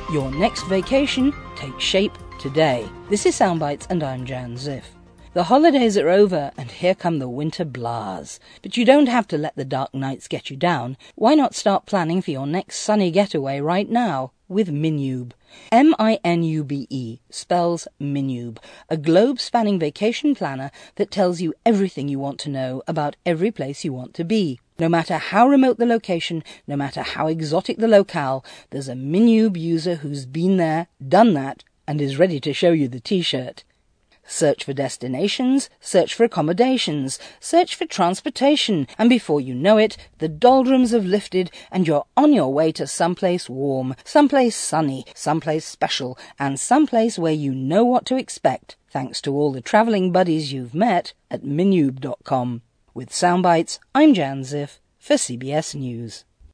Your next vacation takes shape today. This is Soundbites and I'm Jan Ziff. The holidays are over and here come the winter blahs. But you don't have to let the dark nights get you down. Why not start planning for your next sunny getaway right now with Minube? Minube spells Minube, a globe-spanning vacation planner that tells you everything you want to know about every place you want to be. No matter how remote the location, no matter how exotic the locale, there's a Minube user who's been there, done that, and is ready to show you the t-shirt. Search for destinations, search for accommodations, search for transportation, and before you know it, the doldrums have lifted and you're on your way to someplace warm, someplace sunny, someplace special, and someplace where you know what to expect, thanks to all the travelling buddies you've met at Minube.com. With Soundbites, I'm Jan Ziff for CBS News.